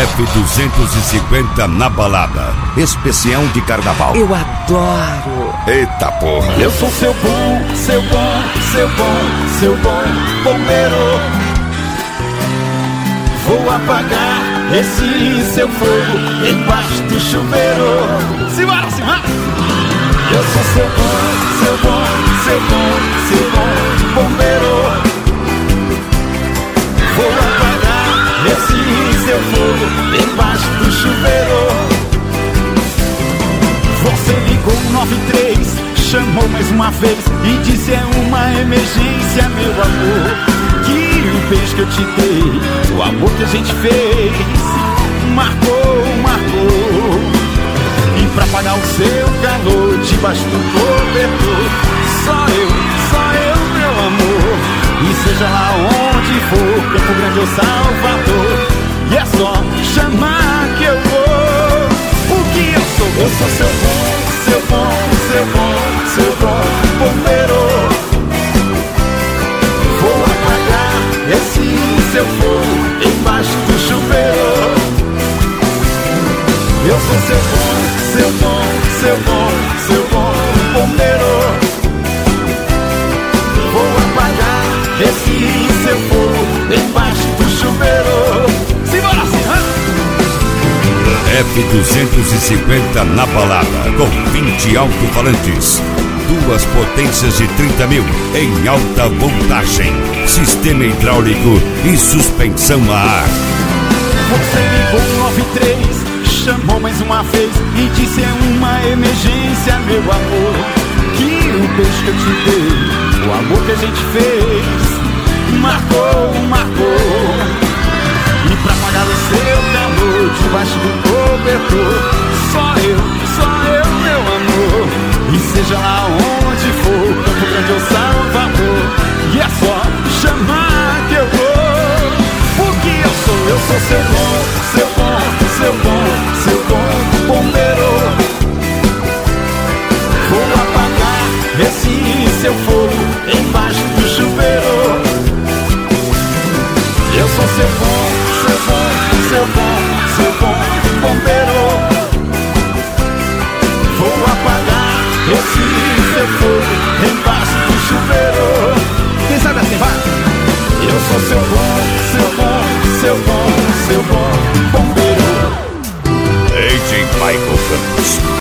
F250 na balada. Especial de carnaval. Eu adoro. Eita porra. Eu sou seu bom, seu bom, seu bom, seu bom bombeiro. Vou apagar esse seu fogo embaixo do chuveiro. Simbora, simbora! Eu sou seu bom, seu bom, seu bom, seu bom bombeiro. Vou apagar esse seu fogo embaixo do chuveiro. Você ligou 93, chamou mais uma vez e disse é uma emergência, meu amor. Que o beijo que eu te dei, o amor que a gente fez, marcou, marcou. E pra apagar o seu calor debaixo do cobertor, só eu, meu amor. E seja lá onde for, Campo Grande ou Salvador, e é só chamar que eu vou. O que eu sou? Eu sou seu bom, seu bom, seu bom, seu bom bombeiro. Vou apagar esse seu fogo embaixo do chuveiro. Eu sou seu bom, seu bom, seu bom, seu bom bombeiro. Vou apagar esse seu fogo embaixo do chuveiro. Simbora, simbora! F250 na balada, com 20 alto-falantes, 2 potências de 30 mil em alta voltagem, sistema hidráulico e suspensão a ar. Você ligou 93, chamou mais uma vez e disse é uma emergência, meu amor. Que o beijo que eu te dei, o amor que a gente fez, marcou, marcou. E pra apagar o seu calor debaixo do cobertor, só eu, meu amor. E seja lá onde for, Campo Grande ou Salvador, e é só chamar que eu vou. O que eu sou? Eu sou seu bom, seu bom, seu bom, seu bom bombeiro. Vou apagar esse seu fogo embaixo do chuveiro. Eu sou seu bom, seu bom, seu bom, seu bom bombeiro. Vou apagar esse seu fogo embaixo do chuveiro. Quem sabe assim vai? Eu sou seu bom, seu bom, seu bom, seu bom bombeiro. AJ Michael Campos.